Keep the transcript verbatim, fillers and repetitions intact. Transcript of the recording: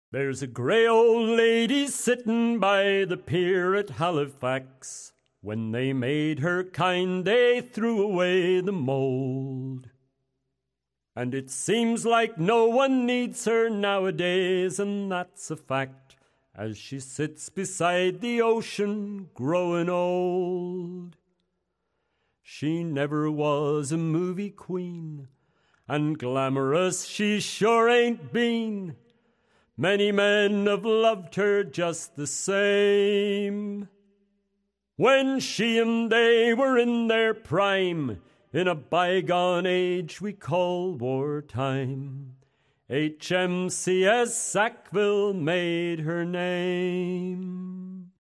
There's a grey old lady sittin' by the pier at Halifax. When they made her kind, they threw away the mould. And it seems like no one needs her nowadays, and that's a fact, as she sits beside the ocean, growin' old. She never was a movie queen, and glamorous she sure ain't been. Many men have loved her just the same. When she and they were in their prime, in a bygone age we call wartime, H M C S Sackville made her name.